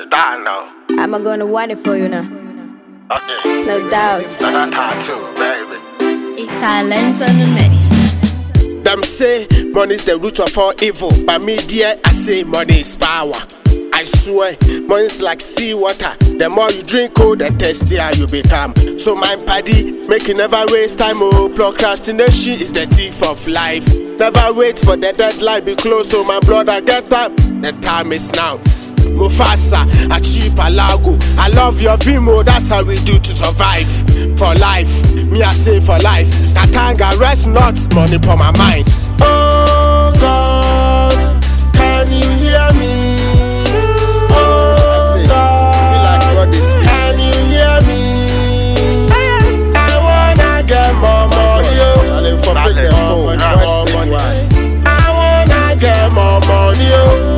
that now. I'm gonna want it for you now. Okay. No doubt. That tattoo, baby. It's talent on the mix. Them say money's the root of all evil, but me dear, I say money is power. I swear, money's like seawater. The more you drink, the thirstier you become. So my paddy, make you never waste time. Oh, procrastination is the thief of life. Never wait for the deadline be close. So my brother, get up. The time is now. Mufasa, Achieve Alago. I love your Vimo, that's how we do to survive. For life, me I say for life. Katanga, rest not, money for my mind. Oh God, can you hear me? Oh God, can you hear me? I wanna get more money. I wanna get more money.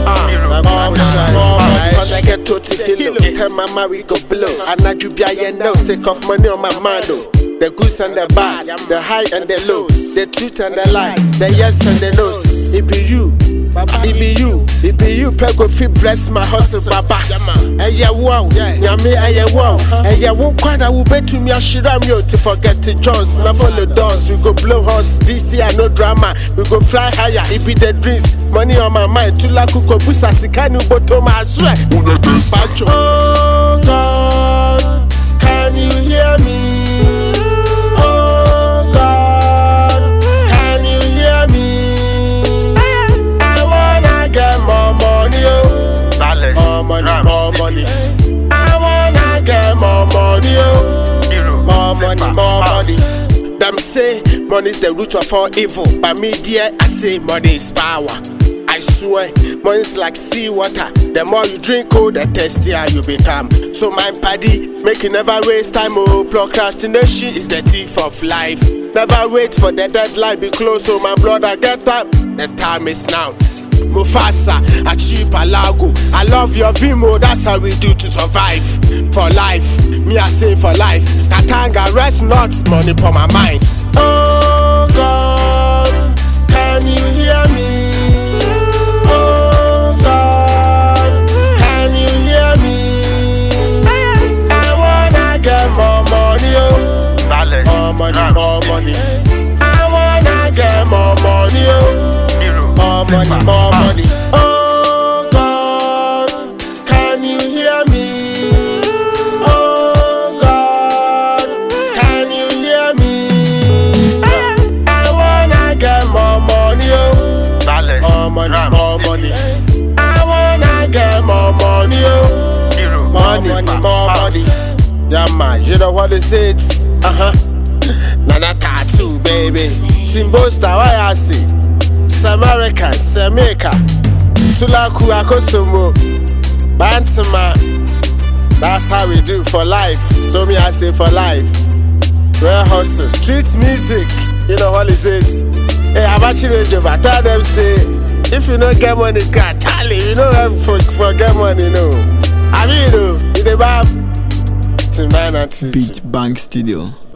Cause I get to hello. Tell my marry go blow. And I do be a no sick of money on my mind. The goose and the bad, the high and the low, the truth and the lies, the yes and the no's. It be you, it be you, it be you. Pego fit bless my hustle, baba. Aya wow, yami aya wow. Aya won't quite I will bet to me a shiram yo to forget the Jones. Now follow doors, we go blow horse. This year no drama, we go fly higher. It be the dreams, money on my mind. Tula kuko busa sikanu botoma aswe. Oh God, can you hear me? More money. I wanna get more money. More money, more money. Them say money's the root of all evil, but me dear, I say money is power. I swear, money's like seawater. The more you drink, the thirstier you become. So my paddy, make you never waste time. Oh, procrastination is the thief of life. Never wait for the deadline be close. So my brother, get up. The time is now. Mufasa, Achieve Alago. I love your Vimo, that's how we do to survive. For life, me I say for life. Katanga, rest not, money for my mind. Oh God, can you hear me? Oh God, can you hear me? I wanna get more money. More money, more money. I wanna get more money. More money, more money. Oh God, can you hear me? Oh God, can you hear me? I wanna get more money. More money, more money. I wanna get more money. Money, more money. Yeah man, you know what it is? Nana tattoo, baby. Timbo star, why I see? America, Jamaica, Tulaku Akosomo, Bantama. That's how we do for life. So me I say for life. Real hustle, street music. You know what is it? Hey, I'm actually radio, but tell them say, if you don't get money, Charlie, you don't have for get money, no. I mean, you know, in the bab, Big Bang Studio.